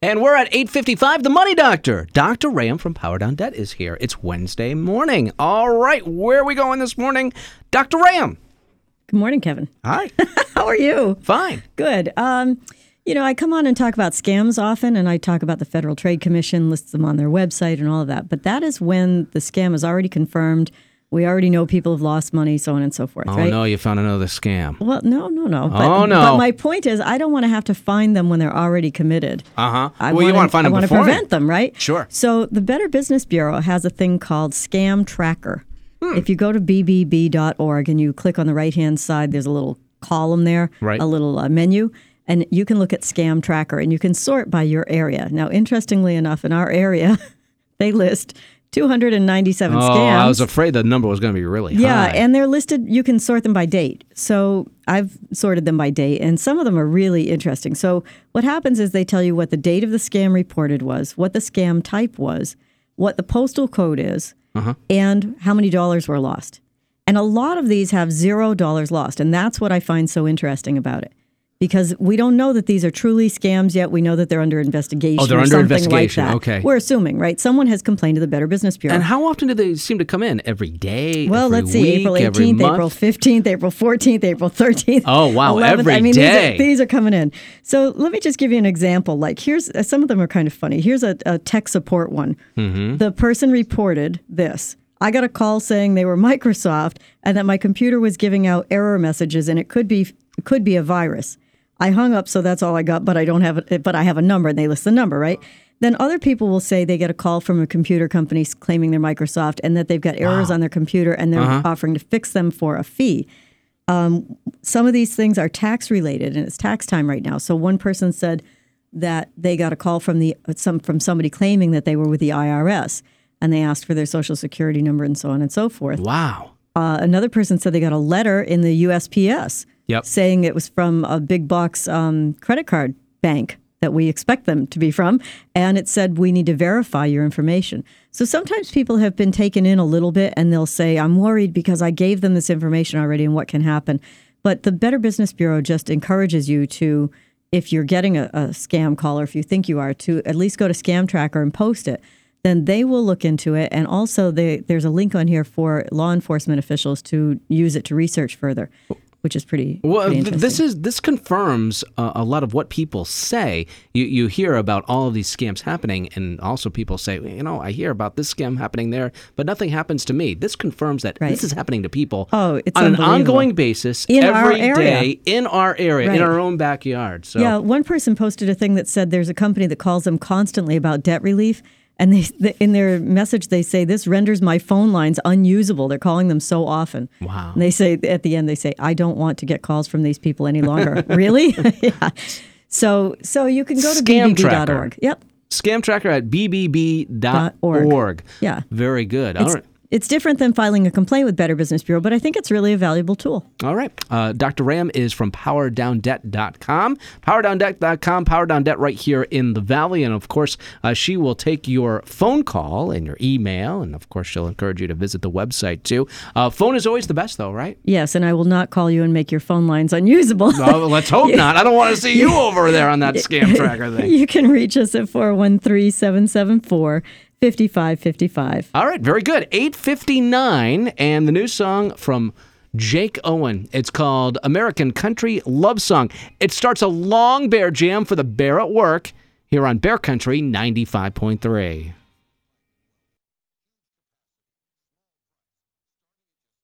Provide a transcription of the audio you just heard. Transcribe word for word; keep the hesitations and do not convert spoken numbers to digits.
And we're at eight fifty-five, The Money Doctor. Doctor Ram from Power Down Debt is here. It's Wednesday morning. All right, where are we going this morning? Doctor Ram. Good morning, Kevin. Hi. How are you? Fine. Good. Um, you know, I come on and talk about scams often, and I talk about the Federal Trade Commission, lists them on their website and all of that. But that is when the scam is already confirmed. We already know people have lost money, so on and so forth, Oh, right? no, you found another scam. Well, no, no, no. But, Oh, no. But my point is, I don't want to have to find them when they're already committed. Uh-huh. I Well, you want to find them I want to before. prevent them, right? Sure. So the Better Business Bureau has a thing called Scam Tracker. Hmm. If you go to b b b dot org and you click on the right-hand side, there's a little column there, right. a little uh, menu, and you can look at Scam Tracker, and you can sort by your area. Now, interestingly enough, in our area, they list two hundred ninety-seven oh, scams. I was afraid the number was going to be really yeah, high. Yeah, and they're listed, you can sort them by date. So I've sorted them by date, and some of them are really interesting. So what happens is they tell you what the date of the scam reported was, what the scam type was, what the postal code is, uh-huh. and how many dollars were lost. And a lot of these have zero dollars lost, and that's what I find so interesting about it. Because we don't know that these are truly scams yet. We know that they're under investigation. Oh, they're or under something investigation. Like that. Okay. We're assuming, right? Someone has complained to the Better Business Bureau. And how often do they seem to come in? Every day? Well, every let's see. week, April every eighteenth, month? April fifteenth, April fourteenth, April thirteenth. Oh, wow. eleventh. Every I mean, day. These are, these are coming in. So let me just give you an example. Like here's some of them are kind of funny. Here's a, a tech support one. Mm-hmm. The person reported this. I got a call saying they were Microsoft and that my computer was giving out error messages and it could be it could be a virus. I hung up, so that's all I got, but I don't have it, but I have a number, and they list the number, right? Then other people will say they get a call from a computer company claiming they're Microsoft and that they've got errors wow. on their computer and they're uh-huh. offering to fix them for a fee. Um, some of these things are tax related, and it's tax time right now. So one person said that they got a call from the some from somebody claiming that they were with the I R S, and they asked for their social security number and so on and so forth. Wow. Uh, another person said they got a letter in the U S P S yep. saying it was from a big box um, credit card bank that we expect them to be from. And it said, we need to verify your information. So sometimes people have been taken in a little bit and they'll say, I'm worried because I gave them this information already and what can happen. But the Better Business Bureau just encourages you to, if you're getting a, a scam call or if you think you are, to at least go to Scam Tracker and post it. Then they will look into it. And also they, there's a link on here for law enforcement officials to use it to research further, which is pretty, well, pretty th- interesting. This is this confirms uh, a lot of what people say. You you hear about all of these scams happening, and also people say, you know, I hear about this scam happening there, but nothing happens to me. This confirms that right. this is happening to people oh, it's on an ongoing basis in every our area. day in our area, right. in our own backyard. So yeah, one person posted a thing that said there's a company that calls them constantly about debt relief. And they, in their message, they say, this renders my phone lines unusable. They're calling them so often. Wow. And they say, at the end, they say, I don't want to get calls from these people any longer. Really? yeah. So so you can go to b b b dot org. Yep. Scam Tracker at b b b dot org. Yeah. Very good. It's, all right. It's different than filing a complaint with Better Business Bureau, but I think it's really a valuable tool. All right. Uh, Doctor Ram is from power down debt dot com. power down debt dot com, Power Down Debt right here in the Valley. And, of course, uh, she will take your phone call and your email. And, of course, she'll encourage you to visit the website, too. Uh, phone is always the best, though, right? Yes, and I will not call you and make your phone lines unusable. Well, let's hope yeah. not. I don't want to see you over there on that Scam Tracker thing. You can reach us at four one three, seven seven four, five five five five. All right, very good. eight fifty-nine, and the new song from Jake Owen. It's called American Country Love Song. It starts a long Bear Jam for the Bear at Work here on Bear Country ninety-five point three.